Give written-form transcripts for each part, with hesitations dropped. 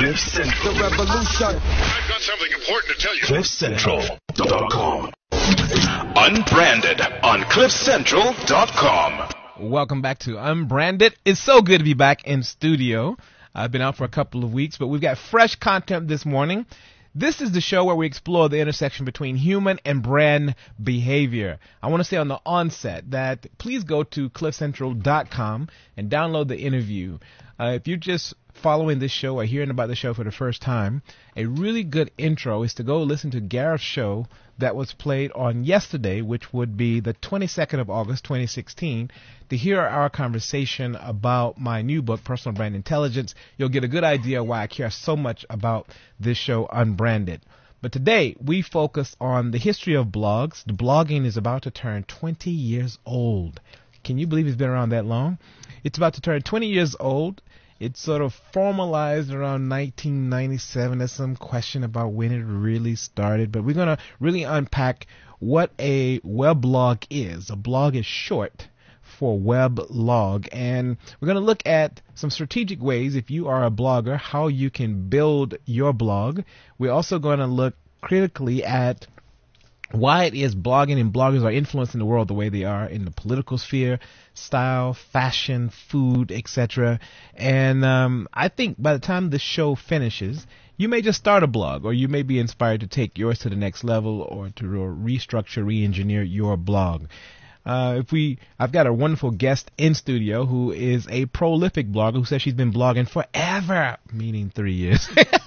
The revolution. I've got something important to tell you. CliffCentral.com. Unbranded on CliffCentral.com. Welcome back to Unbranded. It's so good to be back in studio. I've been out for a couple of weeks, but we've got fresh content this morning. This is the show where we explore the intersection between human and brand behavior. I want to say on the onset that please go to CliffCentral.com and download the interview. If you're just following this show or hearing about the show for the first time, a really good intro is to go listen to Gareth's show that was played on yesterday, which would be the 22nd of August, 2016, to hear our conversation about my new book, Personal Brand Intelligence. You'll get a good idea why I care so much about this show, Unbranded. But today, we focus on the history of blogs. The blogging is about to turn 20 years old. Can you believe it's been around that long? It's about to turn 20 years old. It's sort of formalized around 1997. There's some question about when it really started, but we're going to really unpack what a weblog is. A blog is short for weblog, and we're going to look at some strategic ways, if you are a blogger, how you can build your blog. We're also going to look critically at why it is blogging and bloggers are influencing the world the way they are in the political sphere, style, fashion, food, etc. And I think by the time the show finishes, you may just start a blog, or you may be inspired to take yours to the next level, or to restructure, re-engineer your blog. I've got a wonderful guest in studio who is a prolific blogger who says she's been blogging forever, meaning 3 years.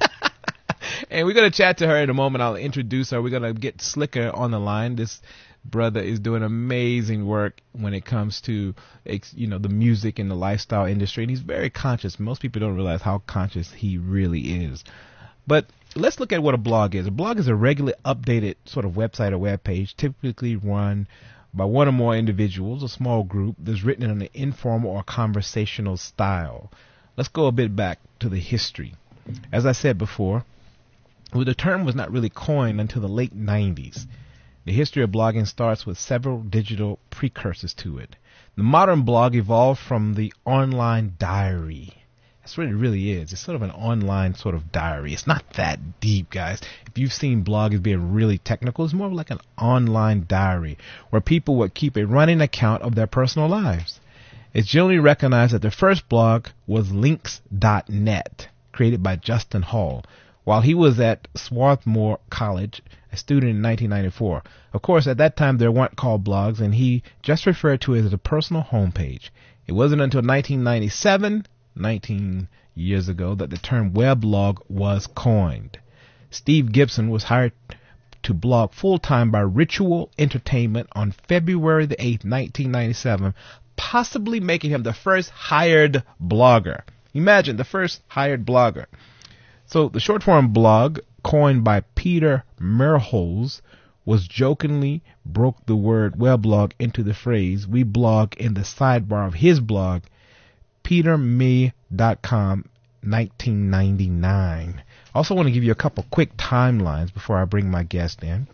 And we're going to chat to her in a moment. I'll introduce her. We're going to get Slicker on the line. This brother is doing amazing work when it comes to, the music and the lifestyle industry. And he's very conscious. Most people don't realize how conscious he really is. But let's look at what a blog is. A blog is a regularly updated sort of website or web page, typically run by one or more individuals, a small group, that's written in an informal or conversational style. Let's go a bit back to the history. As I said before, the term was not really coined until the late 90s. The history of blogging starts with several digital precursors to it. The modern blog evolved from the online diary. That's what it really is. It's sort of an online sort of diary. It's not that deep, guys. If you've seen bloggers being really technical, it's more like an online diary where people would keep a running account of their personal lives. It's generally recognized that the first blog was links.net, created by Justin Hall, while he was at Swarthmore College, a student in 1994. Of course, at that time, there weren't called blogs, and he just referred to it as a personal homepage. It wasn't until 1997, 19 years ago, that the term weblog was coined. Steve Gibson was hired to blog full-time by Ritual Entertainment on February the 8th, 1997, possibly making him the first hired blogger. Imagine, the first hired blogger. So the short-form blog, coined by Peter Merholz, was jokingly broke the word weblog into the phrase "we blog" in the sidebar of his blog, peterme.com, 1999. I also want to give you a couple quick timelines before I bring my guest in.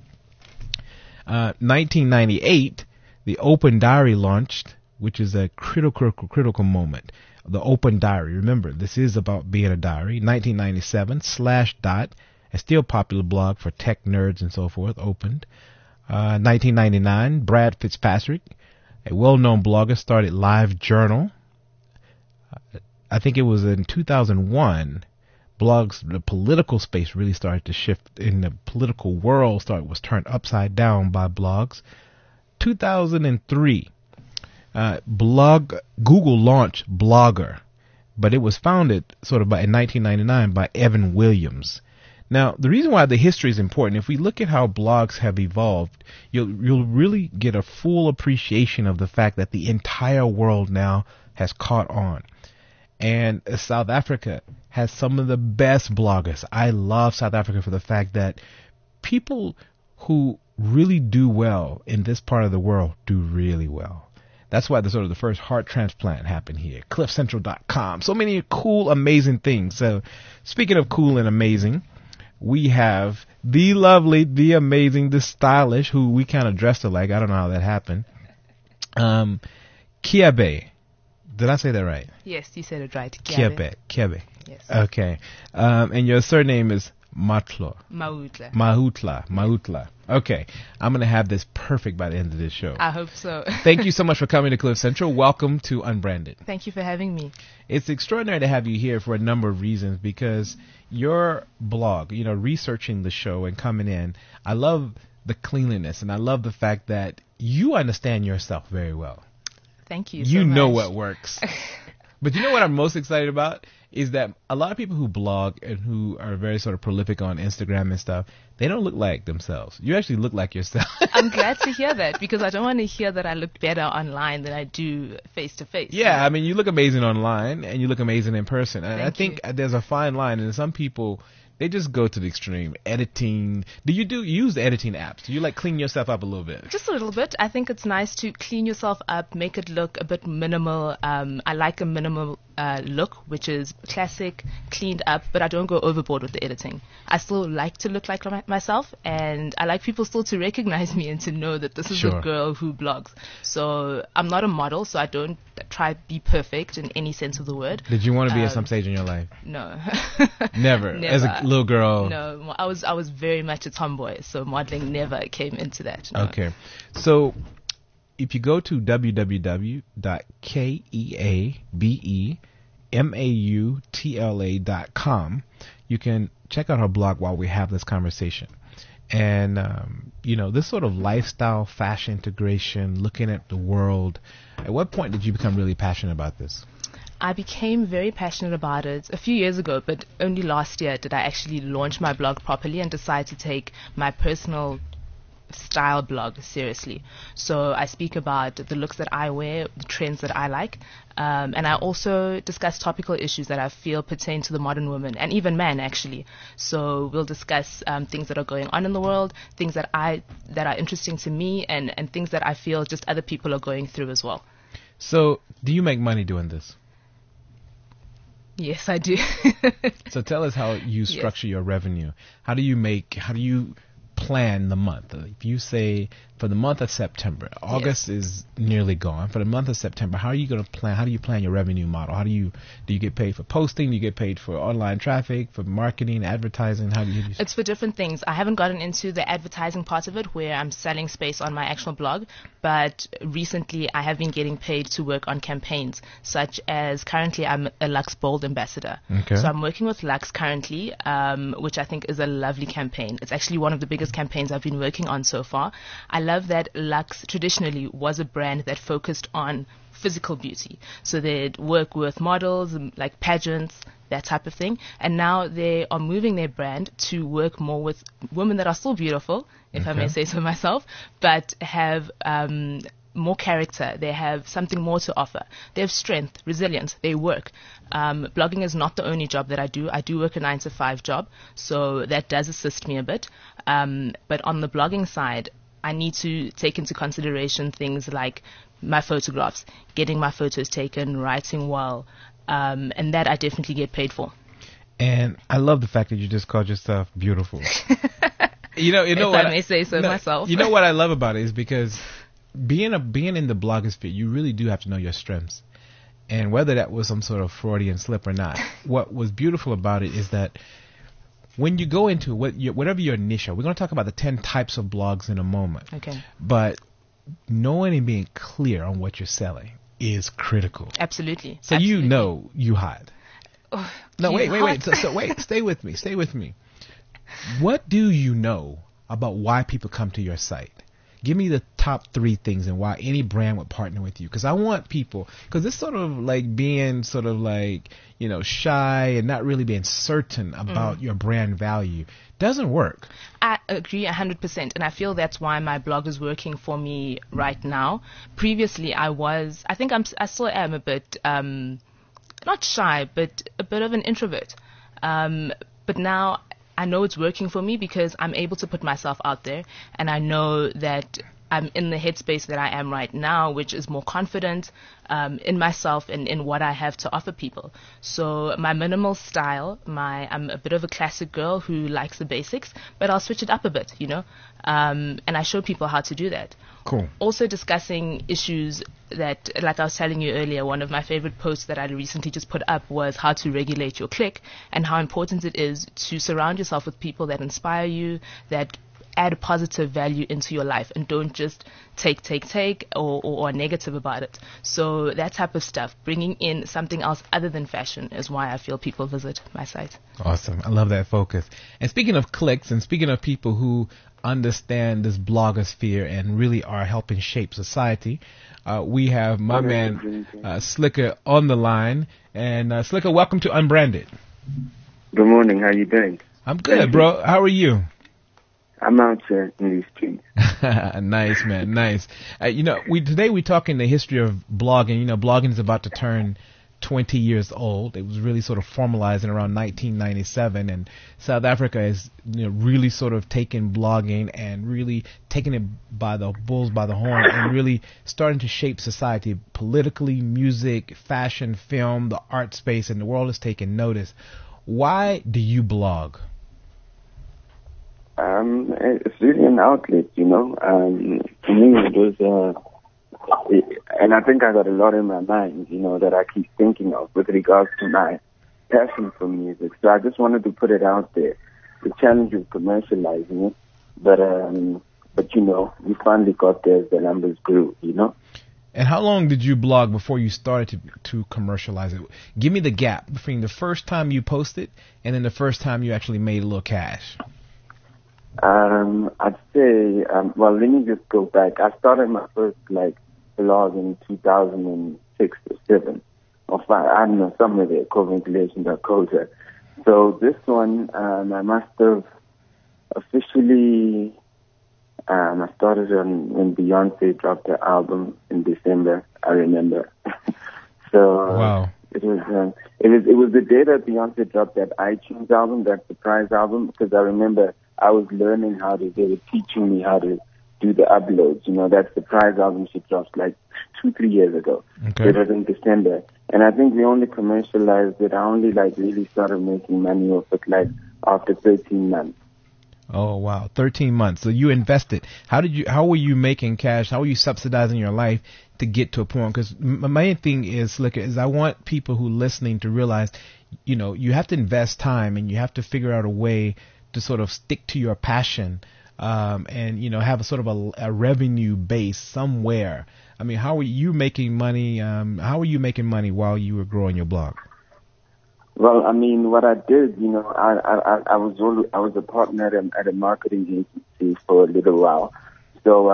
1998, the Open Diary launched, which is a critical moment. The Open Diary. Remember, this is about being a diary. 1997, Slashdot, a still popular blog for tech nerds and so forth, opened. 1999, Brad Fitzpatrick, a well-known blogger, started LiveJournal. I think it was in 2001, the political space really started to shift, in the political world was turned upside down by blogs. 2003, Google launched Blogger, but it was founded in 1999 by Evan Williams. Now, the reason why the history is important, if we look at how blogs have evolved, you'll really get a full appreciation of the fact that the entire world now has caught on. And South Africa has some of the best bloggers. I love South Africa for the fact that people who really do well in this part of the world do really well. That's why the first heart transplant happened here. CliffCentral.com. So many cool, amazing things. So speaking of cool and amazing, we have the lovely, the amazing, the stylish, who we kind of dressed alike. I don't know how that happened. Kiabe, Did I say that right? Yes, you said it right. Kiabe. Yes. Okay. And your surname is Matlo. Mahutla. Okay. I'm going to have this perfect by the end of this show. I hope so. Thank you so much for coming to Cliff Central. Welcome to Unbranded. Thank you for having me. It's extraordinary to have you here for a number of reasons, because your blog, researching the show and coming in, I love the cleanliness, and I love the fact that you understand yourself very well. Thank you. You so know much. what works. But you know what I'm most excited about is that a lot of people who blog and who are very sort of prolific on Instagram and stuff, they don't look like themselves. You actually look like yourself. I'm glad to hear that, because I don't want to hear that I look better online than I do face to face. Yeah, I mean, you look amazing online and you look amazing in person. And I think you. there's a fine line, and some people, they just go to the extreme. Editing. Do you use editing apps? Do you clean yourself up a little bit? Just a little bit. I think it's nice to clean yourself up, make it look a bit minimal. I like a minimal look, which is classic, cleaned up, but I don't go overboard with the editing. I still like to look like myself, and I like people still to recognize me and to know that this is a girl who blogs. So I'm not a model, so I don't try to be perfect in any sense of the word. Did you want to be at some stage in your life? No. Never. As a little girl? No. I was very much a tomboy, so modeling never came into that. No. Okay. So if you go to www.keabematla.com, you can check out her blog while we have this conversation. And, this sort of lifestyle, fashion integration, looking at the world. At what point did you become really passionate about this? I became very passionate about it a few years ago, but only last year did I actually launch my blog properly and decide to take my personal style blog seriously. So I speak about the looks that I wear, the trends that I like, and I also discuss topical issues that I feel pertain to the modern woman and even man, actually. So we'll discuss things that are going on in the world, things that are interesting to me, and things that I feel just other people are going through as well. So do you make money doing this? Yes, I do. So tell us how you structure your revenue. How do you plan the month? If you say for the month of September, August is nearly gone. For the month of September, how are you going to plan? How do you plan your revenue model? Do you get paid for posting? Do you get paid for online traffic, for marketing, advertising? How do you? It's for different things. I haven't gotten into the advertising part of it, where I'm selling space on my actual blog, but recently I have been getting paid to work on campaigns, such as currently I'm a Lux Bold ambassador. Okay. So I'm working with Lux currently, which I think is a lovely campaign. It's actually one of the biggest campaigns I've been working on so far. I love that Lux traditionally was a brand that focused on physical beauty. So they'd work with models, like pageants, that type of thing. And now they are moving their brand to work more with women that are still beautiful, if I may say so myself, but have more character. They have something more to offer. They have strength, resilience. They work. Blogging is not the only job that I do. I do work a 9-to-5 job, so that does assist me a bit. But on the blogging side, I need to take into consideration things like my photographs, getting my photos taken, writing well, and that I definitely get paid for. And I love the fact that you just called yourself beautiful. you know if what I may say so myself. You know what I love about it is because being in the blogosphere, you really do have to know your strengths. And whether that was some sort of Freudian slip or not, what was beautiful about it is that when you go into whatever your niche are, we're going to talk about the 10 types of blogs in a moment. Okay. But knowing and being clear on what you're selling is critical. Absolutely. So Absolutely. you know you hide. Oh, No, wait. jihad. Wait, stay with me. What do you know about why people come to your site? Give me the top 3 things and why any brand would partner with you. Because I want people, because it's sort of like being sort of like, shy and not really being certain about your brand value doesn't work. I agree 100%, and I feel that's why my blog is working for me right now. Previously, I still am a bit, not shy, but a bit of an introvert. But now I know it's working for me because I'm able to put myself out there, and I know that I'm in the headspace that I am right now, which is more confident in myself and in what I have to offer people. So my minimal style, I'm a bit of a classic girl who likes the basics, but I'll switch it up a bit, and I show people how to do that. Cool. Also discussing issues that, like I was telling you earlier, one of my favorite posts that I recently just put up was how to regulate your clique and how important it is to surround yourself with people that inspire you, that add positive value into your life, and don't just take or are negative about it. So that type of stuff, bringing in something else other than fashion, is why I feel people visit my site. Awesome. I love that focus. And speaking of cliques, and speaking of people who understand this blogosphere and really are helping shape society, we have my man Slicker on the line. And Slicker, welcome to Unbranded. Good morning. How you doing? I'm good, bro. How are you? I'm out here in these streets. Nice, man. Nice. Today we're talking the history of blogging. Blogging is about to turn 20 years old. It was really sort of formalized in around 1997, and South Africa is really sort of taking blogging and really taking it by the bulls by the horn and really starting to shape society politically, music, fashion, film, the art space, and the world is taking notice. Why do you blog? It's really an outlet, For me, it was, and I think I got a lot in my mind, that I keep thinking of with regards to my passion for music. So I just wanted to put it out there. The challenge of commercializing it, but we finally got there as the numbers grew, And how long did you blog before you started to commercialize it? Give me the gap between the first time you posted and then the first time you actually made a little cash. I'd say, let me just go back. I started my first, blog in 2006 or 7, or 5, I don't know, somewhere there, coventilation.co. So this one, I must have officially, I started when Beyonce dropped her album in December, I remember. So, wow. It was the day that Beyonce dropped that iTunes album, that surprise album, because I remember I was learning they were teaching me how to do the uploads. That surprise album she dropped 2-3 years ago. Okay. It was in December. And I think we only commercialized it. I only really started making money off it after 13 months. Oh, wow. 13 months. So you invested. How were you making cash? How were you subsidizing your life to get to a point? Because my main thing is, Slicker, is I want people who are listening to realize, you have to invest time and you have to figure out a way to sort of stick to your passion, and, have a sort of a revenue base somewhere. I mean, how are you making money? How were you making money while you were growing your blog? Well, I mean, what I did, I was a partner at a marketing agency for a little while. So,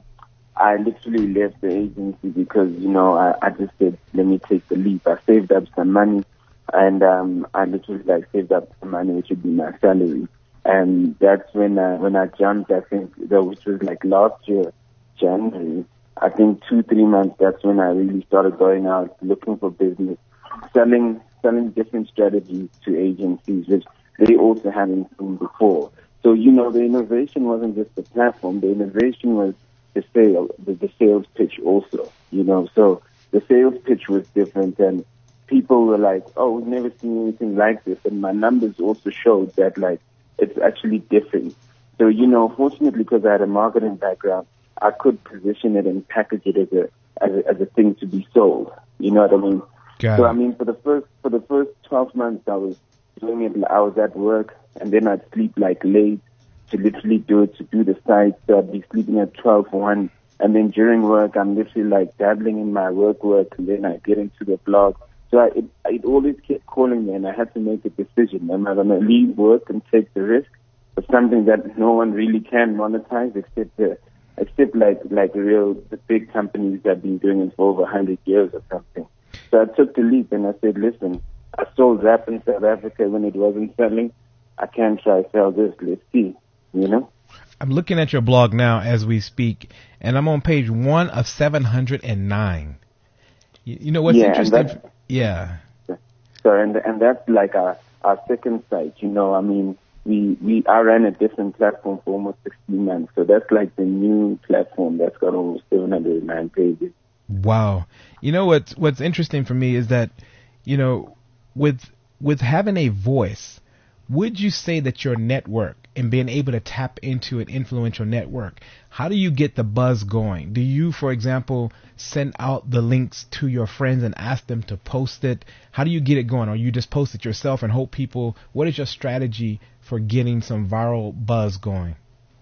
I literally left the agency because, I just said, let me take the leap. I saved up some money, and I literally saved up some money, which would be my salary. And that's when I jumped, I think, which was last year, January. I think 2-3 months, that's when I really started going out, looking for business, selling different strategies to agencies, which they also hadn't seen before. So, the innovation wasn't just the platform. The innovation was the sales pitch also, So the sales pitch was different, and people were like, oh, we've never seen anything like this. And my numbers also showed that, it's actually different. So, fortunately, because I had a marketing background, I could position it and package it as a thing to be sold. You know what I mean? So, I mean, for the first 12 months, I was doing it. I was at work, and then I'd sleep late to literally do the site. So I'd be sleeping at 12:01, and then during work, I'm literally dabbling in my work, and then I get into the blog. So it always kept calling me, and I had to make a decision. Am I going to leave work and take the risk of something that no one really can monetize except the big companies that have been doing it for over 100 years or something? So I took the leap, and I said, listen, I sold rap in South Africa when it wasn't selling. I can't try to sell this. Let's see, I'm looking at your blog now as we speak, and I'm on page 1 of 709. What's interesting? Yeah. So, and that's our second site. I mean, I ran a different platform for almost 16 months. So that's like the new platform that's got almost 709 pages. Wow. You know what's interesting for me is that, you know, with having a voice, would you say that your network and being able to tap into an influential network, how do you get the buzz going? Do you, for example, send out the links to your friends and ask them to post it? How do you get it going? Or you just post it yourself and hope people, what is your strategy for getting some viral buzz going?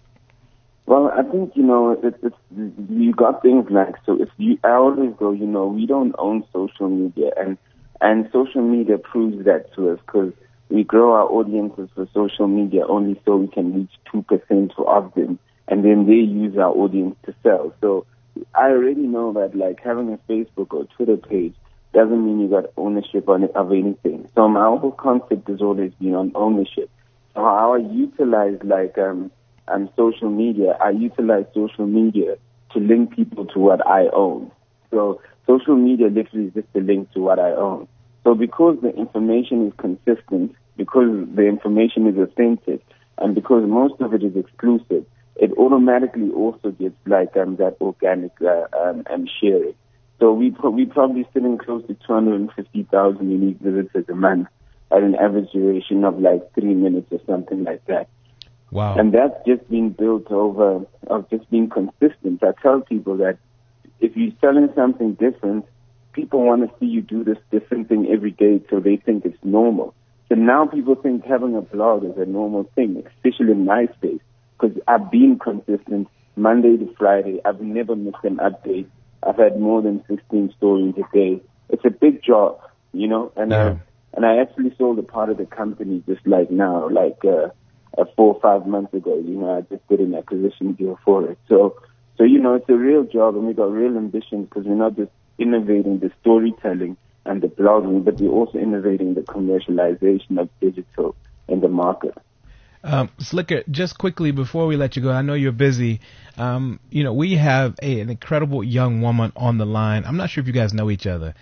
Well, I think, you know, it's you got things like, I always go, you know, we don't own social media, and social media proves that to us, because we grow our audiences for social media only so we can reach 2% of them, and then they use our audience to sell. So I already know that, like, having a Facebook or Twitter page doesn't mean you got ownership of anything. So my whole concept has always been on ownership. So how I utilize, like, social media, I utilize social media to link people to what I own. So social media literally is just a link to what I own. So because the information is consistent, because the information is authentic, and because most of it is exclusive, it automatically also gets like that organic sharing. So we probably sitting close to 250,000 unique visitors a month at an average duration of like 3 minutes or something like that. Wow. And that's just been built over of just being consistent. I tell people that if you're selling something different, people want to see you do this different thing every day, so they think it's normal. So now people think having a blog is a normal thing, especially in my space, because I've been consistent Monday to Friday. I've never missed an update. I've had more than 16 stories a day. It's a big job, you know, and I actually sold a part of the company just like now, 4 or 5 months ago. You know, I just did an acquisition deal for it. So you know, it's a real job, and we got real ambitions, because we're not just innovating the storytelling and the blogging, but we're also innovating the commercialization of digital in the market. Slicker, just quickly before we let you go, I know you're busy. You know, we have an incredible young woman on the line. I'm not sure if you guys know each other.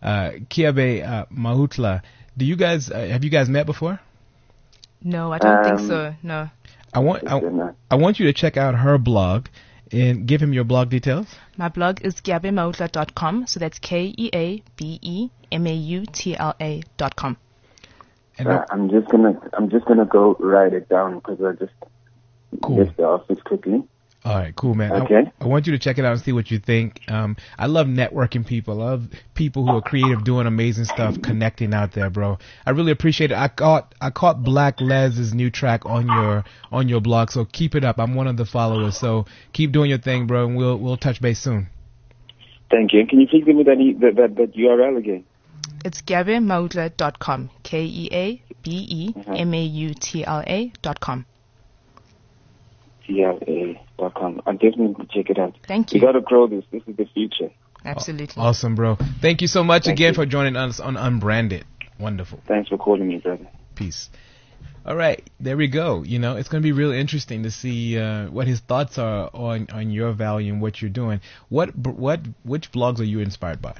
Kiabe Mahutla. Do you guys have you guys met before? No, I don't think so. No. I want you to check out her blog and give him your blog details. My blog is kiabemautla.com. So that's KEABEMAUTLA.com. And I'm just gonna go write it down, because I just left the office quickly. All right, cool, man. Okay. I want you to check it out and see what you think. I love networking people. I love people who are creative, doing amazing stuff, connecting out there, bro. I really appreciate it. I caught Black Les's new track on your blog, so keep it up. I'm one of the followers, so keep doing your thing, bro, and we'll touch base soon. Thank you. Can you please give me that URL again? It's kiabemautla.com. KEABEMAUTLA.com. TLA.com. I'll definitely check it out. Thank you. We got to grow this. This is the future. Absolutely. Awesome, bro. Thank you so much Thank again you for joining us on Unbranded. Wonderful. Thanks for calling me, brother. Peace. All right, there we go. You know, it's going to be really interesting to see what his thoughts are on your value and what you're doing. Which blogs are you inspired by?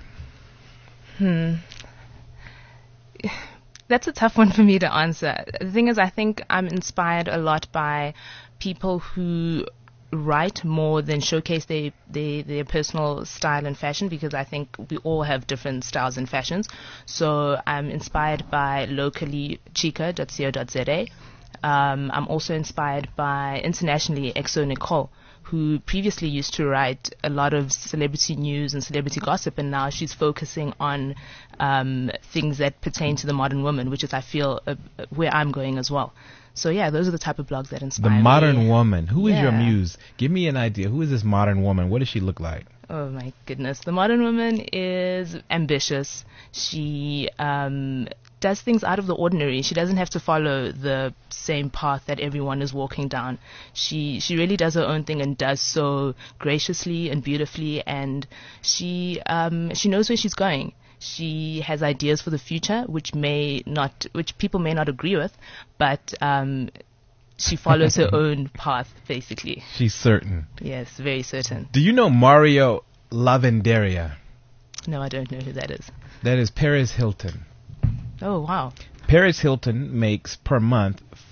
That's a tough one for me to answer. The thing is, I think I'm inspired a lot by people who write more than showcase their personal style and fashion, because I think we all have different styles and fashions. So I'm inspired by locally chica.co.za. I'm also inspired by internationally Exo Nicole, who previously used to write a lot of celebrity news and celebrity gossip, and now she's focusing on things that pertain to the modern woman, which is, I feel, where I'm going as well. So yeah, those are the type of blogs that inspire me. The modern woman. Who is your Yeah. muse? Give me an idea. Who is this modern woman? What does she look like? Oh my goodness. The modern woman is ambitious. She does things out of the ordinary. She doesn't have to follow the same path that everyone is walking down. She really does her own thing, and does so graciously and beautifully, and she knows where she's going. She has ideas for the future, which people may not agree with, but she follows her own path, basically. She's certain. Yes, very certain. Do you know Mario Lavenderia? No, I don't know who that is. That is Paris Hilton. Oh, wow. Paris Hilton makes per month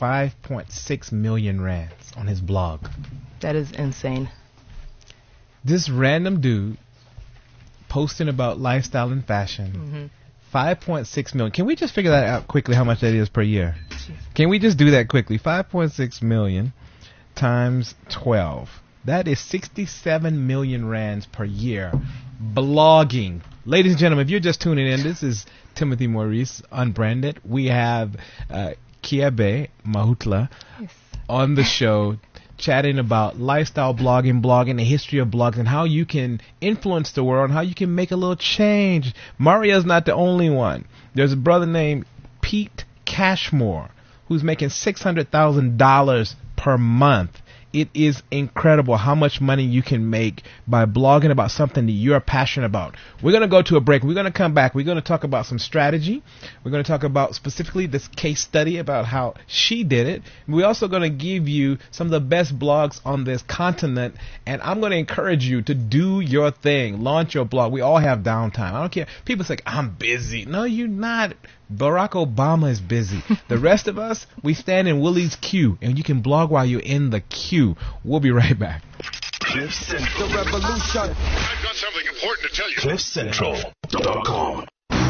5.6 million rands on his blog. That is insane. This random dude posting about lifestyle and fashion. 5.6 million. Can we just figure that out quickly, how much that is per year? Can we just do that quickly? 5.6 million times 12. That is 67 million rands per year. Blogging. Ladies and gentlemen, if you're just tuning in, this is Timothy Maurice, Unbranded. We have Kiabe Mahutla on the show, chatting about lifestyle blogging, the history of blogs, and how you can influence the world, and how you can make a little change. Maria's not the only one. There's a brother named Pete Cashmore who's making $600,000 per month. It is incredible how much money you can make by blogging about something that you're passionate about. We're going to go to a break. We're going to come back. We're going to talk about some strategy. We're going to talk about specifically this case study about how she did it. We're also going to give you some of the best blogs on this continent. And I'm going to encourage you to do your thing. Launch your blog. We all have downtime. I don't care. People say, I'm busy. No, you're not. Barack Obama is busy. The rest of us, we stand in Willie's queue, and you can blog while you're in the queue. We'll be right back. The revolution. I've got something important to tell you. CliffCentral.com.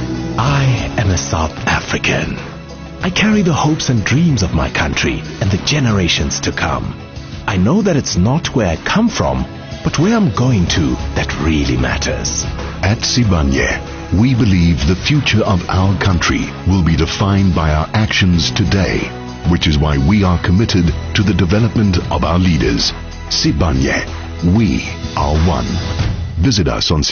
I am a South African. I carry the hopes and dreams of my country and the generations to come. I know that it's not where I come from, but where I'm going to that really matters. At Sibanye, we believe the future of our country will be defined by our actions today, which is why we are committed to the development of our leaders. Sibanye, we are one. Visit us on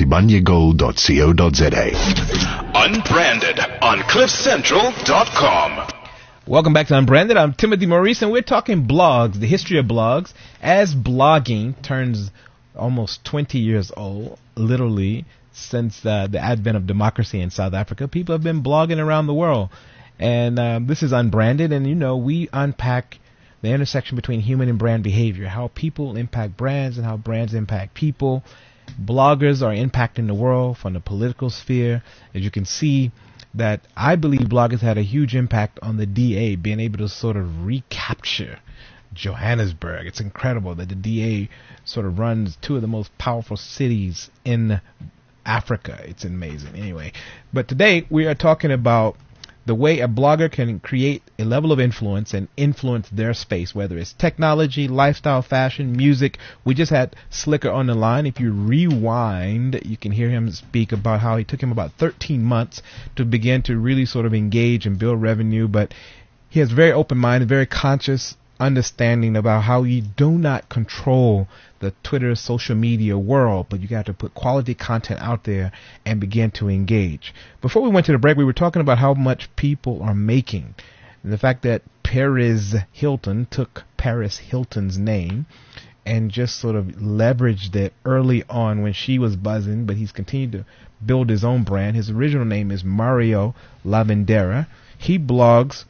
sibanyegold.co.za. Unbranded on CliffCentral.com. Welcome back to Unbranded. I'm Timothy Maurice, and we're talking blogs, the history of blogs, as blogging turns almost 20 years old, literally, since the advent of democracy in South Africa. People have been blogging around the world. And this is Unbranded, and, we unpack the intersection between human and brand behavior, how people impact brands and how brands impact people. Bloggers are impacting the world from the political sphere. As you can see, that I believe bloggers had a huge impact on the DA, being able to sort of recapture Johannesburg. It's incredible that the DA sort of runs two of the most powerful cities in Africa. It's amazing. Anyway, but today we are talking about the way a blogger can create a level of influence and influence their space, whether it's technology, lifestyle, fashion, music. We just had Slicker on the line. If you rewind, you can hear him speak about how it took him about 13 months to begin to really sort of engage and build revenue, but he has very open mind, very conscious understanding about how you do not control the Twitter social media world, but you got to put quality content out there and begin to engage. Before we went to the break, we were talking about how much people are making, and the fact that Paris Hilton took Paris Hilton's name and just sort of leveraged it early on when she was buzzing, but he's continued to build his own brand. His original name is Mario Lavandera. He blogs.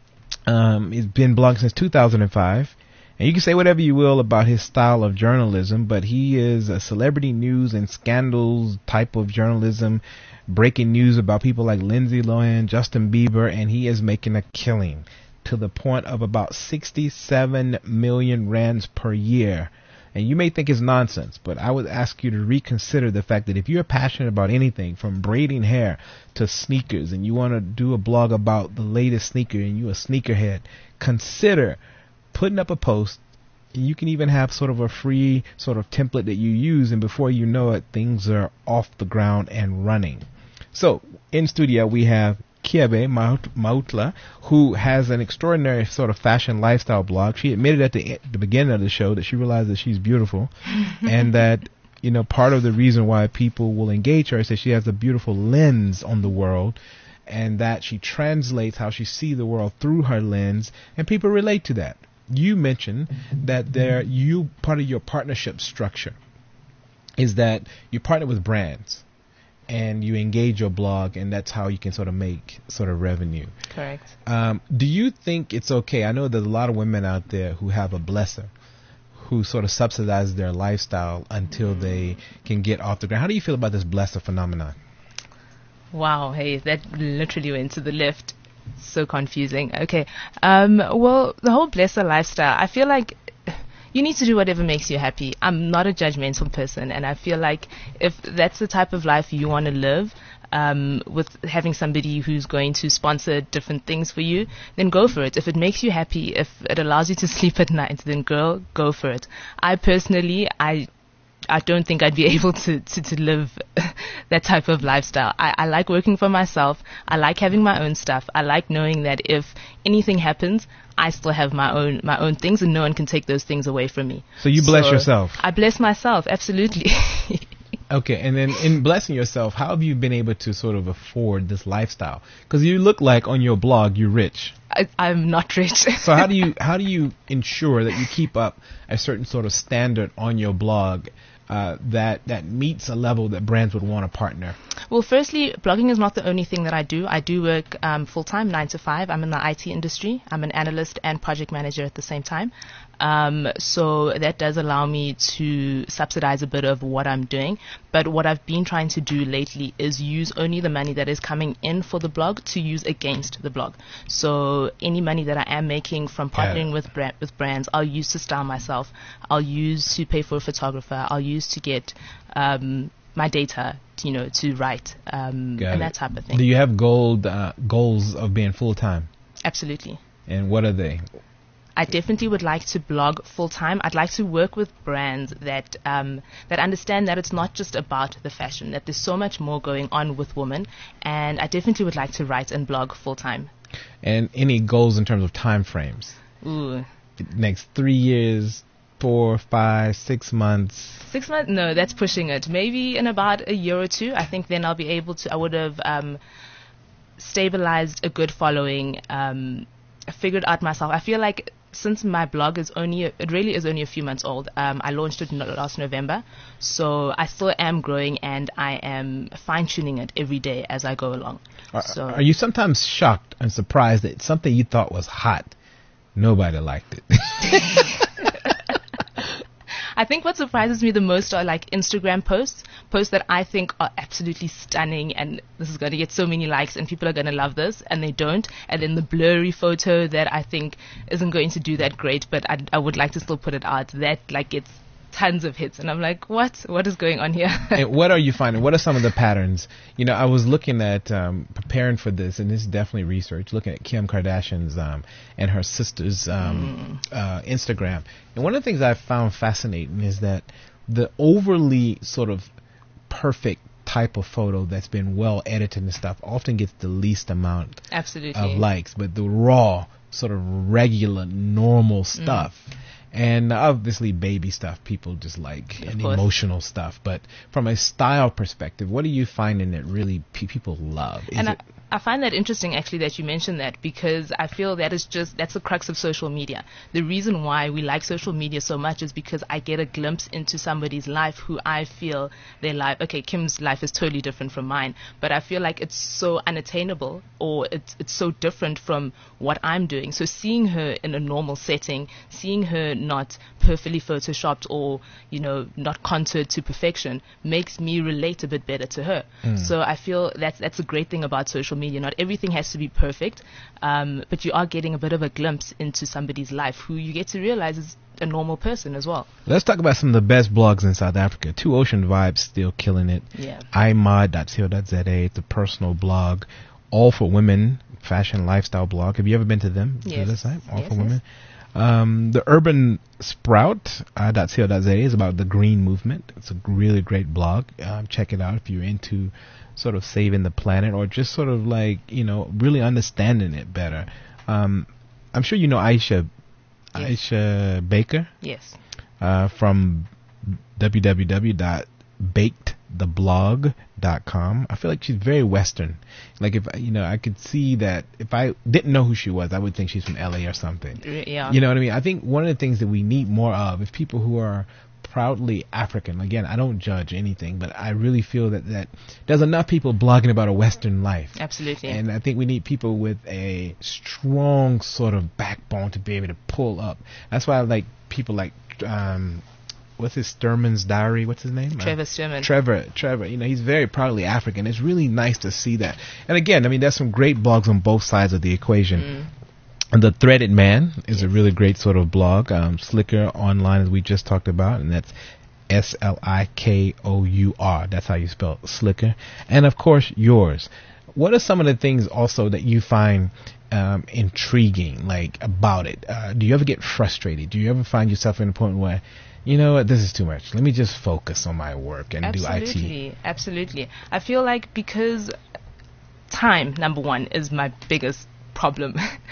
He's been blogging since 2005, and you can say whatever you will about his style of journalism, but he is a celebrity news and scandals type of journalism, breaking news about people like Lindsay Lohan, Justin Bieber, and he is making a killing to the point of about 67 million rands per year. And you may think it's nonsense, but I would ask you to reconsider the fact that if you're passionate about anything from braiding hair to sneakers, and you want to do a blog about the latest sneaker and you're a sneakerhead, consider putting up a post. You can even have sort of a free sort of template that you use, and before you know it, things are off the ground and running. So in studio we have Kiabe Mahutla, who has an extraordinary sort of fashion lifestyle blog. She admitted at the beginning of the show that she realized that she's beautiful and that, part of the reason why people will engage her is that she has a beautiful lens on the world, and that she translates how she sees the world through her lens, and people relate to that. You mentioned that part of your partnership structure is that you partner with brands and you engage your blog, and that's how you can sort of make sort of revenue. Correct. Do you think it's okay? I know there's a lot of women out there who have a blesser, who sort of subsidize their lifestyle until they can get off the ground. How do you feel about this blesser phenomenon? Wow, hey, that literally went to the left. So confusing. Okay. Well, the whole blesser lifestyle, I feel like you need to do whatever makes you happy. I'm not a judgmental person, and I feel like if that's the type of life you want to live, with having somebody who's going to sponsor different things for you, then go for it. If it makes you happy, if it allows you to sleep at night, then girl, go for it. I personally, I don't think I'd be able to live that type of lifestyle. I like working for myself. I like having my own stuff. I like knowing that if anything happens, I still have my own things, and no one can take those things away from me. So you bless yourself. I bless myself, absolutely. Okay, and then in blessing yourself, how have you been able to sort of afford this lifestyle? Because you look like on your blog you're rich. I'm not rich. So how do you ensure that you keep up a certain sort of standard on your blog that meets a level that brands would want to partner? Well, firstly, blogging is not the only thing that I do. I do work full-time, 9 to 5. I'm in the IT industry. I'm an analyst and project manager at the same time. So that does allow me to subsidize a bit of what I'm doing. But what I've been trying to do lately is use only the money that is coming in for the blog to use against the blog. So any money that I am making from partnering with brands, I'll use to style myself. I'll use to pay for a photographer. I'll use to get my data, to write, and that type of thing. Do you have goals of being full-time? Absolutely. And what are they? I definitely would like to blog full-time. I'd like to work with brands that understand that it's not just about the fashion, that there's so much more going on with women, and I definitely would like to write and blog full-time. And any goals in terms of time frames? Ooh. Next 3 years, 4, 5, 6 months? 6 months? No, that's pushing it. Maybe in about a year or two, I think then I'll be able to, I would have stabilized a good following, figured out myself. I feel like since my blog is really is only a few months old, I launched it last November, so I still am growing and I am fine-tuning it every day as I go along. Are you sometimes shocked and surprised that something you thought was hot, nobody liked it? I think what surprises me the most are like Instagram posts that I think are absolutely stunning, and this is going to get so many likes and people are going to love this, and they don't. And then the blurry photo that I think isn't going to do that great, but I would like to still put it out, that like gets tons of hits, and I'm like, what is going on here? And what are you finding? What are some of the patterns? I was looking at preparing for this, and this is definitely research, looking at Kim Kardashian's and her sister's Instagram. And one of the things I found fascinating is that the overly sort of perfect type of photo that's been well edited and stuff often gets the least amount of likes, but the raw, sort of regular, normal stuff. And obviously baby stuff people just like, and emotional stuff. But from a style perspective, what are you finding that really people love? I find that interesting actually that you mentioned that, because I feel that's the crux of social media. The reason why we like social media so much is because I get a glimpse into somebody's life who I feel their life, okay, Kim's life is totally different from mine, but I feel like it's so unattainable, or it's so different from what I'm doing. So seeing her in a normal setting, seeing her not perfectly photoshopped or, not contoured to perfection, makes me relate a bit better to her. So I feel that's a great thing about social media. Not everything has to be perfect, but you are getting a bit of a glimpse into somebody's life who you get to realize is a normal person as well. Let's talk about some of the best blogs in South Africa. Two Ocean Vibes still killing it. Yeah. imod.co.za, it's a personal blog, all for women, fashion lifestyle blog. Have you ever been to them? Yes. To the site? All for women. The Urban Sprout.co.za is about the green movement. It's a really great blog. Check it out if you're into sort of saving the planet, or just sort of like, really understanding it better. I'm sure you know Aisha Baker. Yes. From www.bakedtheblog.com. I feel like she's very Western. Like if I could see that if I didn't know who she was, I would think she's from LA or something. Yeah. You know what I mean? I think one of the things that we need more of is people who are proudly African. Again, I don't judge anything, but I really feel that there's enough people blogging about a Western life. Absolutely. And I think we need people with a strong sort of backbone to be able to pull up. That's why I like people like what's his Sturman's Diary? What's his name? Trevor Sturman. Trevor. You know, he's very proudly African. It's really nice to see that. And again, I mean, there's some great blogs on both sides of the equation. And the Threaded Man is a really great sort of blog. Slicker Online, as we just talked about, and that's Slicour. That's how you spell it, Slicker. And of course, yours. What are some of the things also that you find intriguing, like, about it? Do you ever get frustrated? Do you ever find yourself in a point where, you know what, this is too much. Let me just focus on my work and do IT. Absolutely. I feel like because time, number one, is my biggest problem.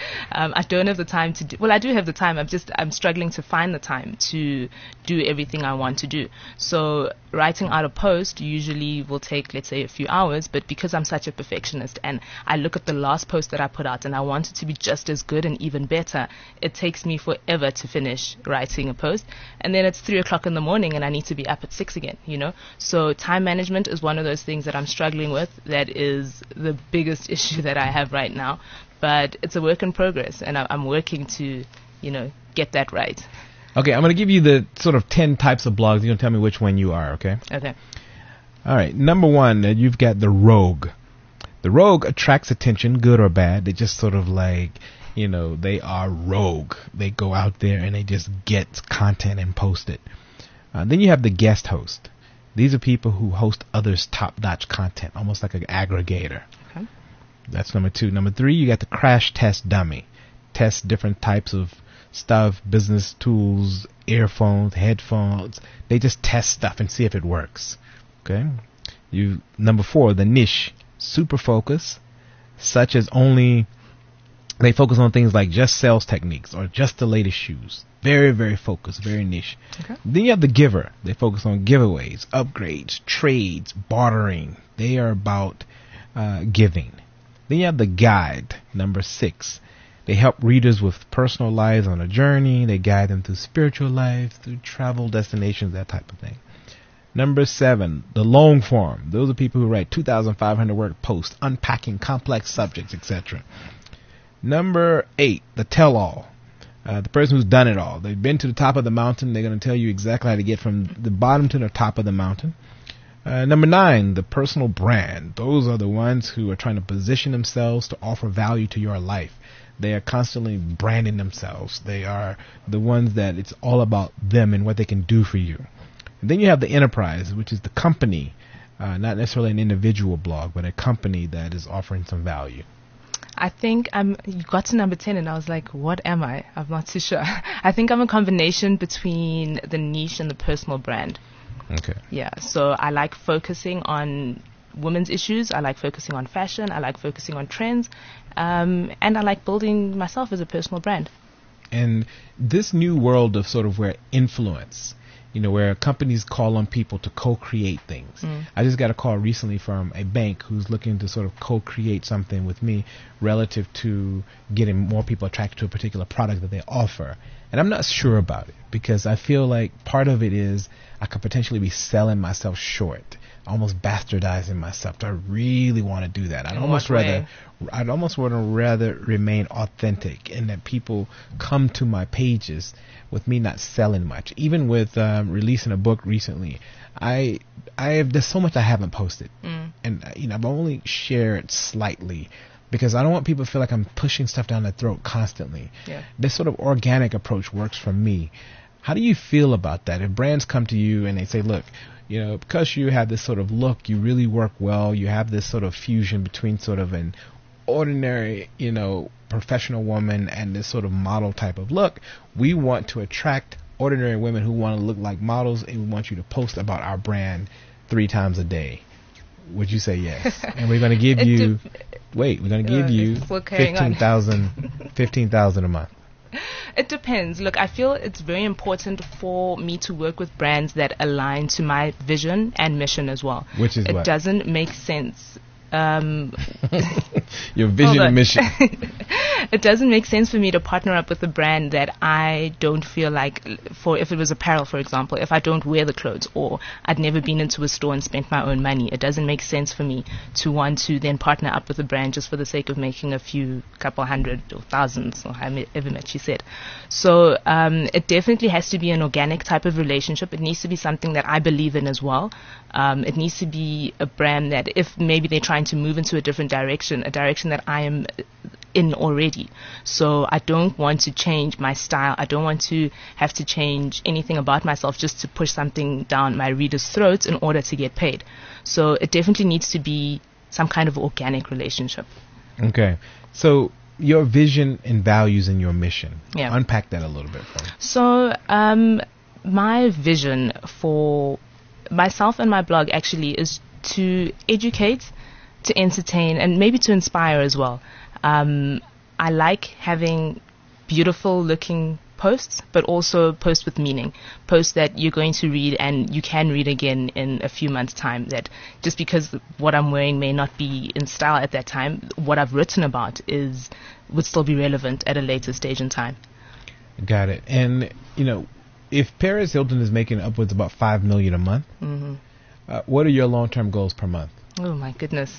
I don't have the time to do, well, I do have the time. I'm struggling to find the time to do everything I want to do. So writing out a post usually will take, let's say, a few hours, but because I'm such a perfectionist and I look at the last post that I put out and I want it to be just as good and even better, it takes me forever to finish writing a post. And then it's 3:00 in the morning and I need to be up at 6 again, you know? So time management is one of those things that I'm struggling with. That is the biggest issue that I have right now. But it's a work in progress, and I'm working to, you know, get that right. Okay, I'm going to give you the sort of 10 types of blogs. You're going to tell me which one you are, okay? Okay. All right, number one, you've got the rogue. The rogue attracts attention, good or bad. They just sort of like, you know, they are rogue. They go out there and they just get content and post it. Then you have the guest host. These are people who host others' top-notch content, almost like an aggregator. Okay. That's number two. Number three, you got the crash test dummy. Test different types of stuff, business tools, earphones, headphones. They just test stuff and see if it works. Okay. Number four, the niche. Super focus, such as only they focus on things like just sales techniques or just the latest shoes. Very, very focused, very niche. Okay. Then you have the giver. They focus on giveaways, upgrades, trades, bartering. They are about giving. Then you have the guide, number 6. They help readers with personal lives on a journey. They guide them through spiritual life, through travel destinations, that type of thing. Number 7, the long form. Those are people who write 2,500 word posts, unpacking complex subjects, etc. Number 8, the tell-all. The person who's done it all. They've been to the top of the mountain. They're going to tell you exactly how to get from the bottom to the top of the mountain. Number 9, the personal brand. Those are the ones who are trying to position themselves to offer value to your life. They are constantly branding themselves. They are the ones that it's all about them and what they can do for you. And then you have the enterprise, which is the company, not necessarily an individual blog, but a company that is offering some value. I think you got to number 10 and I was like, what am I? I'm not too sure. I think I'm a combination between the niche and the personal brand. Okay. Yeah, so I like focusing on women's issues. I like focusing on fashion. I like focusing on trends. And I like building myself as a personal brand. And this new world of sort of where influence, you know, where companies call on people to co-create things. I just got a call recently from a bank who's looking to sort of co-create something with me relative to getting more people attracted to a particular product that they offer. And I'm not sure about it because I feel like part of it is I could potentially be selling myself short, almost bastardizing myself. Do I really want to do that? I'd almost rather remain authentic and that people come to my pages with me not selling much. Even with releasing a book recently, there's so much I haven't posted, and you know I've only shared slightly because I don't want people to feel like I'm pushing stuff down their throat constantly. Yeah. This sort of organic approach works for me. How do you feel about that? If brands come to you and they say, look, you know, because you have this sort of look, you really work well, you have this sort of fusion between sort of an ordinary, you know, professional woman and this sort of model type of look, we want to attract ordinary women who want to look like models, and we want you to post about our brand 3 times a day. Would you say yes? And we're going to give you, we're going to give you $15,000 a month. It depends. Look, I feel it's very important for me to work with brands that align to my vision and mission as well. Which is it what? Doesn't make sense Your vision and mission. It doesn't make sense for me to partner up with a brand that I don't feel like, for if it was apparel, for example, if I don't wear the clothes or I'd never been into a store and spent my own money, it doesn't make sense for me to want to then partner up with a brand just for the sake of making a few couple hundred or thousands or however much you said. So it definitely has to be an organic type of relationship. It needs to be something that I believe in as well. It needs to be a brand that if maybe they're trying to move into a different direction, a direction that I am in already. So I don't want to change my style. I don't want to have to change anything about myself just to push something down my readers' throats in order to get paid. So it definitely needs to be some kind of organic relationship. Okay. So your vision and values and your mission. Yeah. Unpack that a little bit for me. So my vision for myself and my blog actually is to educate, to entertain, and maybe to inspire as well. I like having beautiful looking posts, but also posts with meaning, posts that you're going to read and you can read again in a few months' time, that just because what I'm wearing may not be in style at that time, what I've written about would still be relevant at a later stage in time. Got it. And, if Paris Hilton is making upwards about $5 million a month, what are your long-term goals per month? Oh my goodness.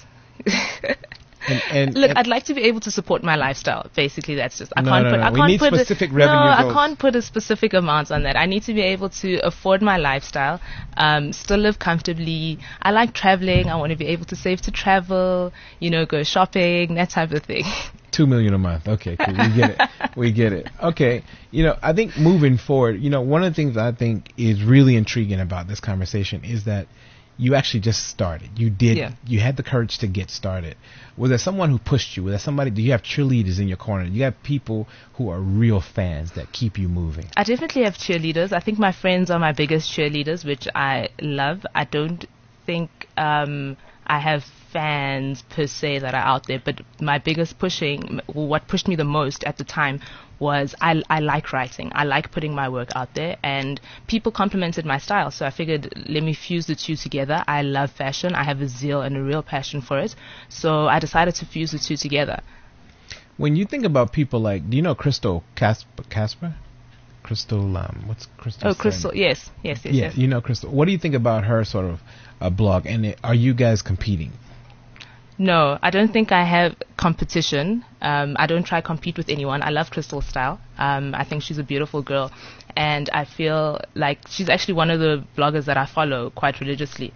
And I'd like to be able to support my lifestyle. Basically, that's just I No, can't no, put. no. I We can't need put specific a, revenue No, goals. I can't put a specific amount on that. I need to be able to afford my lifestyle, still live comfortably. I like traveling. I want to be able to save to travel. Go shopping, that type of thing. $2 million a month. Okay, cool. We get it. We get it. Okay. I think moving forward, one of the things I think is really intriguing about this conversation is that you actually just started. You did. Yeah. You had the courage to get started. Was there someone who pushed you? Was there somebody? Do you have cheerleaders in your corner? Do you have people who are real fans that keep you moving? I definitely have cheerleaders. I think my friends are my biggest cheerleaders, which I love. I don't think I have fans per se that are out there, but my biggest what pushed me the most at the time was I like writing. I like putting my work out there, and people complimented my style, so I figured let me fuse the two together. I love fashion. I have a zeal and a real passion for it, so I decided to fuse the two together. When you think about people like, do you know Crystal Casper? Crystal, what's Crystal? Oh, Crystal, yes. Yeah, you know Crystal. What do you think about her sort of blog, and are you guys competing? No, I don't think I have competition. I don't try to compete with anyone. I love Crystal's style. I think she's a beautiful girl, and I feel like she's actually one of the bloggers that I follow quite religiously.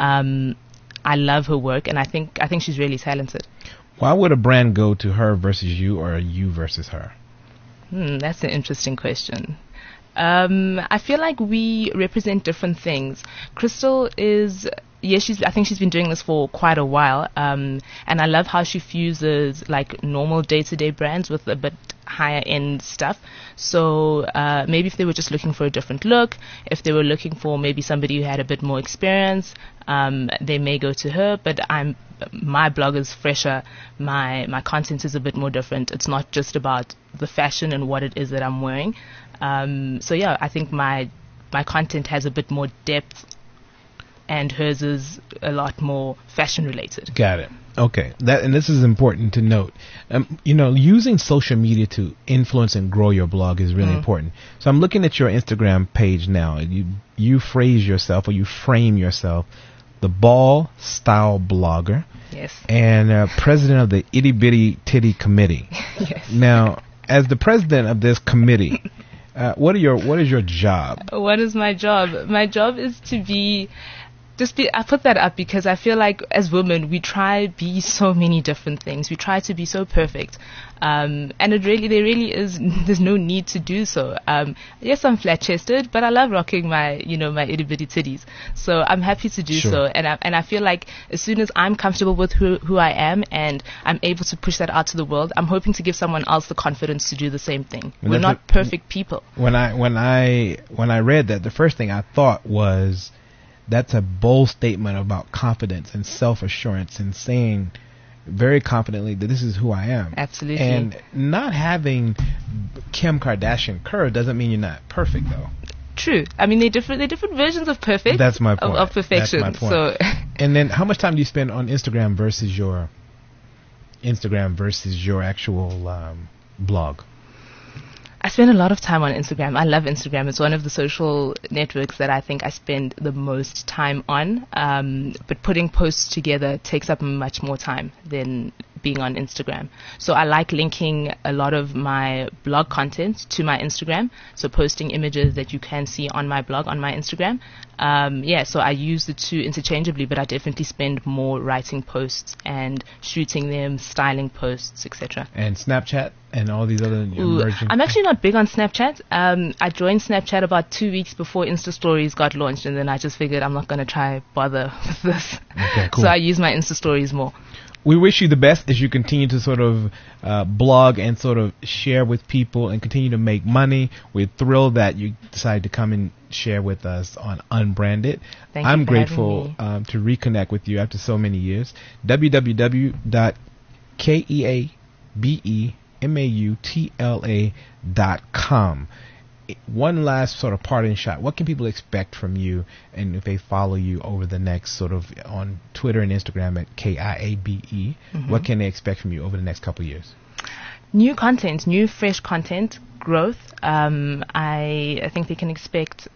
I love her work, and I think she's really talented. Why would a brand go to her versus you, or you versus her? That's an interesting question. I feel like we represent different things. Crystal is... Yes, I think she's been doing this for quite a while, and I love how she fuses like normal day-to-day brands with a bit higher end stuff. So maybe if they were just looking for a different look, if they were looking for maybe somebody who had a bit more experience, they may go to her. But my blog is fresher. My content is a bit more different. It's not just about the fashion and what it is that I'm wearing. So yeah, I think my content has a bit more depth, and hers is a lot more fashion related. Got it. Okay. And this is important to note. Using social media to influence and grow your blog is really important. So I'm looking at your Instagram page now. You phrase yourself, or you frame yourself, the ball style blogger. Yes. And president of the Itty Bitty Titty Committee. Yes. Now, as the president of this committee, what is your job? What is my job? My job is to be... I put that up because I feel like as women we try be so many different things. We try to be so perfect, and there really is. There's no need to do so. Yes, I'm flat-chested, but I love rocking my itty bitty titties. So I'm happy to do so, and I feel like as soon as I'm comfortable with who I am and I'm able to push that out to the world, I'm hoping to give someone else the confidence to do the same thing. We're not perfect people. When I read that, the first thing I thought was, that's a bold statement about confidence and self-assurance, and saying very confidently that this is who I am. Absolutely. And not having Kim Kardashian curve doesn't mean you're not perfect, though. True. I mean, they're different versions of perfect. That's my point. Of perfection. That's my point. And then how much time do you spend on Instagram versus your actual blog? I spend a lot of time on Instagram. I love Instagram. It's one of the social networks that I think I spend the most time on. But putting posts together takes up much more time than being on Instagram. So I like linking a lot of my blog content to my Instagram. So posting images that you can see on my blog, on my Instagram. So I use the two interchangeably, but I definitely spend more writing posts and shooting them, styling posts, etc. And Snapchat and all these other emerging... I'm actually not big on Snapchat. I joined Snapchat about 2 weeks before Insta Stories got launched, and then I just figured I'm not going to try bother with this. Okay, cool. So I use my Insta Stories more. We wish you the best as you continue to sort of blog and sort of share with people and continue to make money. We're thrilled that you decided to come and share with us on Unbranded. I'm grateful to reconnect with you after so many years. www.keabemautla.com. One last sort of parting shot. What can people expect from you, and if they follow you over the next sort of on Twitter and Instagram at KIABE, what can they expect from you over the next couple of years? New content, new fresh content, growth. I think they can expect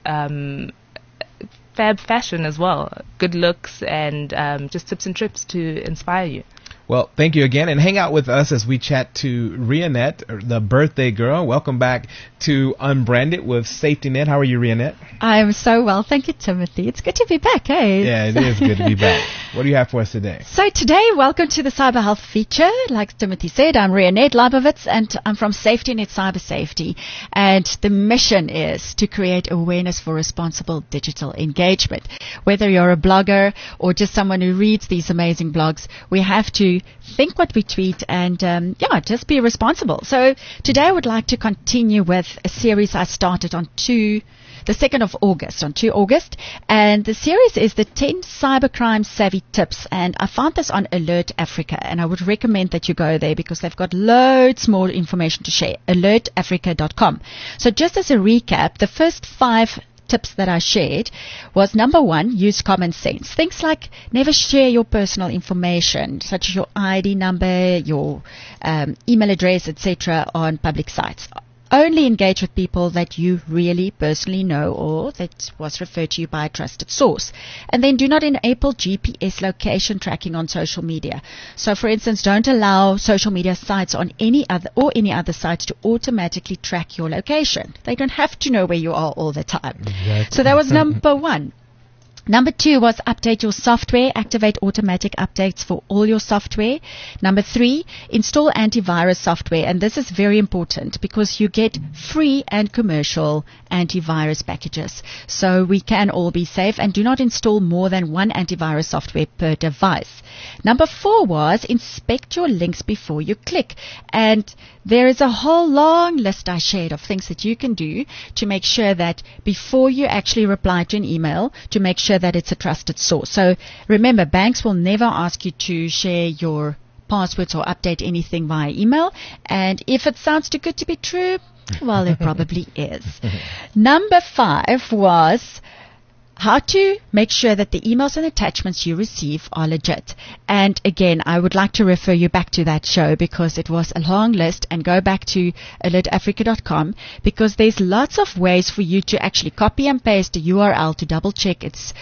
fab fashion as well, good looks, and just tips and trips to inspire you. Well, thank you again, and hang out with us as we chat to Rianette, the birthday girl. Welcome back to Unbranded with Safety Net. How are you, Rianette? I'm so well. Thank you, Timothy. It's good to be back, eh? Yeah, it is good to be back. What do you have for us today? So today, welcome to the Cyber Health feature. Like Timothy said, I'm Rianette Leibovitz, and I'm from Safety Net Cyber Safety. And the mission is to create awareness for responsible digital engagement. Whether you're a blogger or just someone who reads these amazing blogs, we have to think what we tweet and, just be responsible. So today I would like to continue with a series I started on the 2nd of August, on 2 August. And the series is the 10 cybercrime savvy tips. And I found this on Alert Africa. And I would recommend that you go there because they've got loads more information to share. alertafrica.com. So just as a recap, the first 5 tips that I shared was, number 1, use common sense. Things like never share your personal information, such as your ID number, your email address, etc., on public sites. Only engage with people that you really personally know or that was referred to you by a trusted source. And then do not enable GPS location tracking on social media. So, for instance, don't allow social media sites on any other sites to automatically track your location. They don't have to know where you are all the time. Exactly. So that was number 1. Number 2 was update your software, activate automatic updates for all your software. Number 3, install antivirus software. And this is very important because you get free and commercial antivirus packages. So we can all be safe, and do not install more than 1 antivirus software per device. Number 4 was inspect your links before you click. And there is a whole long list I shared of things that you can do to make sure that before you actually reply to an email, to make sure that it's a trusted source. So remember, banks will never ask you to share your passwords or update anything via email. And if it sounds too good to be true, well, it probably is. Number 5 was how to make sure that the emails and attachments you receive are legit. And again, I would like to refer you back to that show because it was a long list, and go back to alertafrica.com because there's lots of ways for you to actually copy and paste a URL to double check its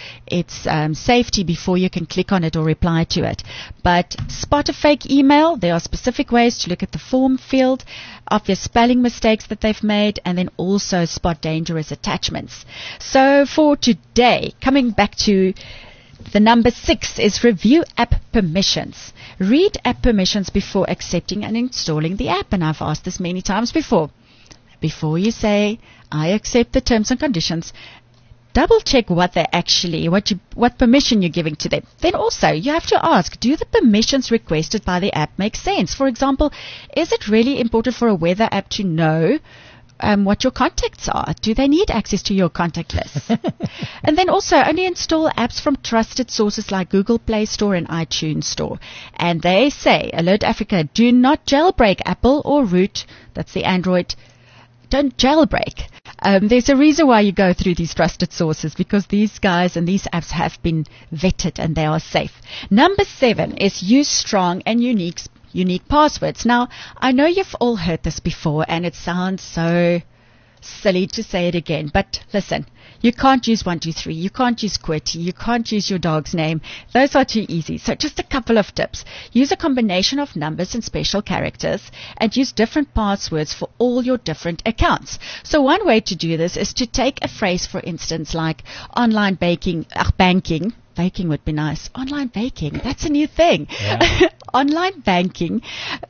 safety before you can click on it or reply to it. But spot a fake email. There are specific ways to look at the form field, obvious spelling mistakes that they've made, and then also spot dangerous attachments. So for today, coming back to the number 6 is review app permissions. Read app permissions before accepting and installing the app. And I've asked this many times before. Before you say, I accept the terms and conditions, double check what permission you're giving to them. Then also you have to ask, do the permissions requested by the app make sense? For example, is it really important for a weather app to know what your contacts are? Do they need access to your contact list? And then also only install apps from trusted sources like Google Play Store and iTunes Store. And they say, Alert Africa, do not jailbreak Apple or Root, that's the Android. Don't jailbreak. There's a reason why you go through these trusted sources, because these guys and these apps have been vetted and they are safe. Number 7 is use strong and unique passwords. Now, I know you've all heard this before and it sounds so silly to say it again, but listen, you can't use 123, you can't use QWERTY, you can't use your dog's name. Those are too easy. So just a couple of tips. Use a combination of numbers and special characters, and use different passwords for all your different accounts. So one way to do this is to take a phrase, for instance, like online banking. Baking would be nice. Online baking, that's a new thing. Yeah. Online banking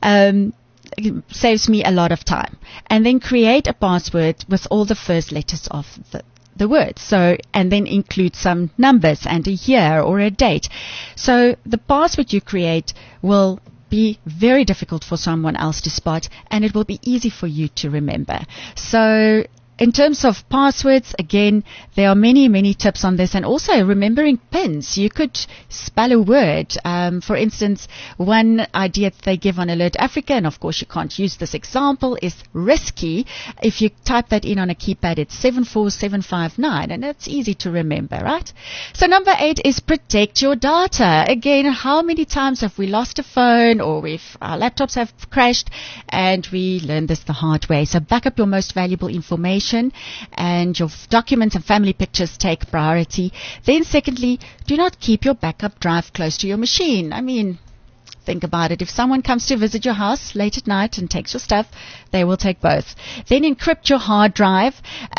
saves me a lot of time. And then create a password with all the first letters of the word. So, and then include some numbers and a year or a date. So the password you create will be very difficult for someone else to spot, and it will be easy for you to remember. So in terms of passwords, again, there are many, many tips on this, and also remembering pins. You could spell a word. For instance, one idea that they give on Alert Africa, and of course you can't use this example, is risky. If you type that in on a keypad, it's 74759, and that's easy to remember, right? So number 8 is protect your data. Again, how many times have we lost a phone, or our laptops have crashed, and we learned this the hard way. So back up your most valuable information, and your documents and family pictures take priority. Then secondly, do not keep your backup drive close to your machine. I mean, think about it. If someone comes to visit your house late at night and takes your stuff, they will take both. Then encrypt your hard drive.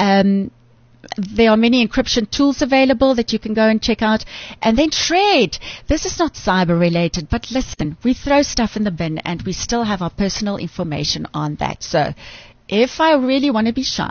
There are many encryption tools available that you can go and check out. And then Shred. This is not cyber related, but listen, we throw stuff in the bin and we still have our personal information on that. So if I really want to be sly,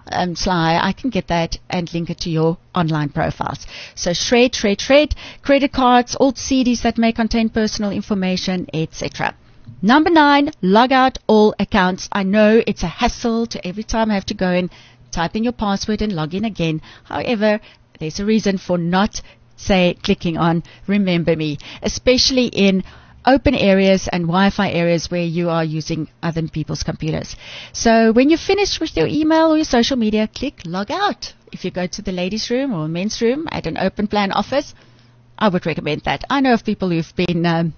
I can get that and link it to your online profiles. So shred, credit cards, old CDs that may contain personal information, etc. Number 9, log out all accounts. I know it's a hassle to every time I have to go and type in your password and log in again. However, there's a reason for not, clicking on Remember Me, especially in open areas and Wi-Fi areas where you are using other people's computers. So when you're finished with your email or your social media, click log out. If you go to the ladies' room or men's room at an open plan office, I would recommend that. I know of people who've been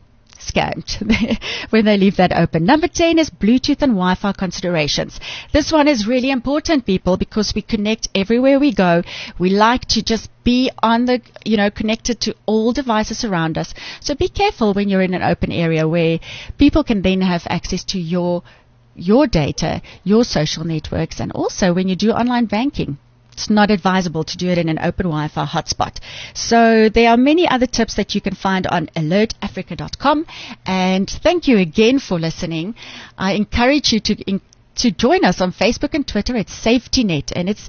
scammed when they leave that open. Number 10 is Bluetooth and Wi-Fi considerations. This one is really important, people, because we connect everywhere we go. We like to just be on the, connected to all devices around us. So be careful when you're in an open area where people can then have access to your data, your social networks, and also when you do online banking. It's not advisable to do it in an open Wi-Fi hotspot. So there are many other tips that you can find on alertafrica.com. And thank you again for listening. I encourage you to join us on Facebook and Twitter. It's SafetyNet, and it's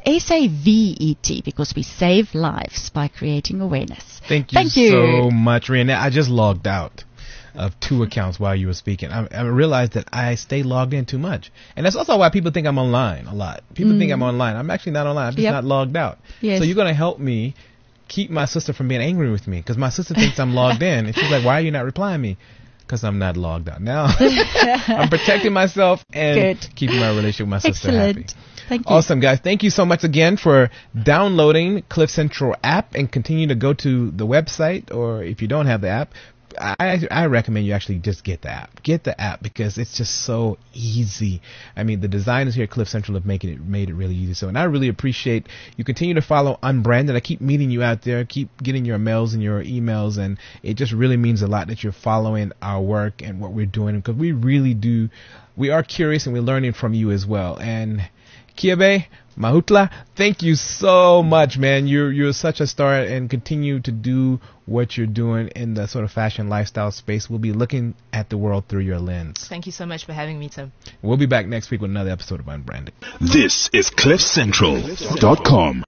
SAVET, because we save lives by creating awareness. Thank you so much, Rianette. I just logged out of 2 accounts while you were speaking. I realized that I stay logged in too much. And that's also why people think I'm online a lot. People think I'm online. I'm actually not online. I'm just not logged out. Yes. So you're going to help me keep my sister from being angry with me, because my sister thinks I'm logged in. And she's like, why are you not replying me? Because I'm not logged out. Now I'm protecting myself and keeping my relationship with my sister happy. Thank you. Awesome, guys. Thank you so much again for downloading Cliff Central app, and continue to go to the website, or if you don't have the app, I recommend you actually just get the app. Get the app, because it's just so easy. I mean, the designers here at Cliff Central have made it really easy. So, and I really appreciate you continue to follow Unbranded. I keep meeting you out there, keep getting your mails and your emails, and it just really means a lot that you're following our work and what we're doing, because we really do. We are curious, and we're learning from you as well. And Kiabe, Mahutla, thank you so much, man. You're such a star, and continue to do what you're doing in the sort of fashion lifestyle space. We'll be looking at the world through your lens. Thank you so much for having me, Tim. We'll be back next week with another episode of Unbranded. This is CliffCentral.com.